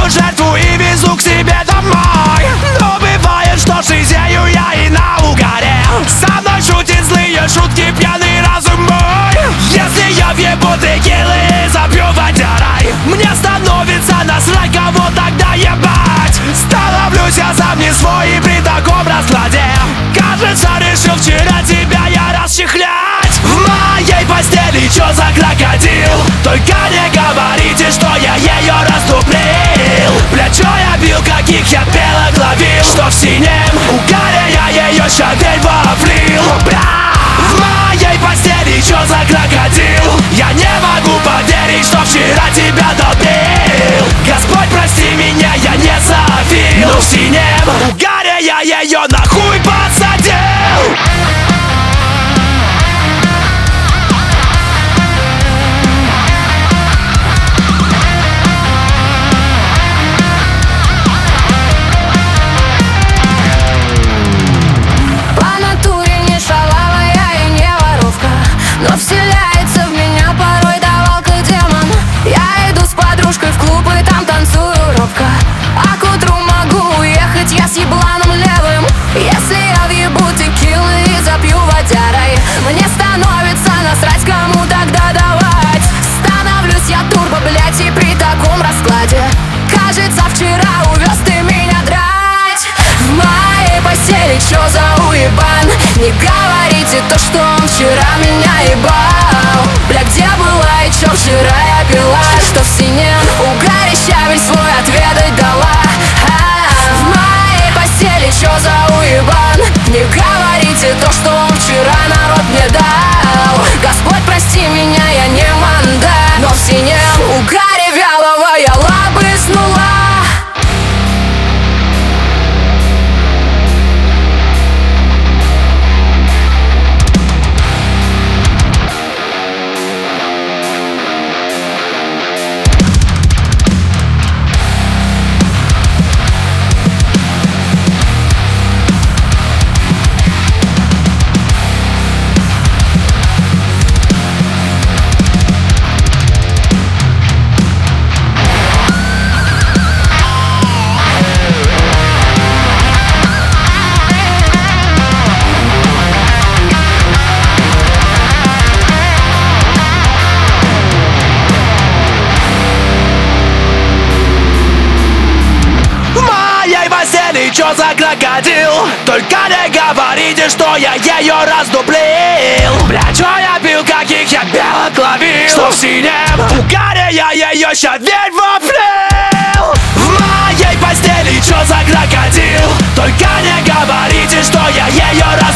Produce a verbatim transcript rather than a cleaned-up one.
беру жертву и везу к себе домой. Но бывает, что шизею я и на угаре. Со мной шутит злые шутки пьяный разум мой. Если я въебу текилы и запью водярой, мне становится насрать, кого тогда ебать. Становлюсь я сам не свой и при таком раскладе. Кажется, решил вчера тебя я расчехлять. В моей постели чё за крокодил? Только не говорите, что я ее раздуплил. Бля, чё я бил, каких я белок ловил, что в синем угаре я ее шадель вовлил. Бля, в моей постели чё за крокодил? Я не могу поверить, что вчера тебя добил. Господь, прости меня, я не зоофил, но в синем угаре я ее нахуй подсадил. Но вселяется в меня порой давалка демон. Я иду с подружкой в клуб и там танцую робко. А к утру могу уехать я с ебланом левым. Если я въебу текилы и запью водярой, мне становится насрать, кому тогда давать. Становлюсь я турбо, блять, и при таком раскладе. Кажется, вчера увез ты меня драть. В моей постели чё за уебан? Не говорите то, что он вчера меня ебал. Бля, где была и чё вчера я пила? Что в синем угаре щавель свой отведать дала. А-а-а. В моей постели чё за уебан? Не говорите то, что он вчера народ мне дал. Господь, прости меня, я не манда, но в синем угаре вялого я лобызнула. Чё за крокодил? Только не говорите, что я ее раздуплил. Бля, чё я бил, каких я белок ловил, что в синем угаре я ее щавель вовлил. В моей постели чё за крокодил? Только не говорите, что я ее раздуплил.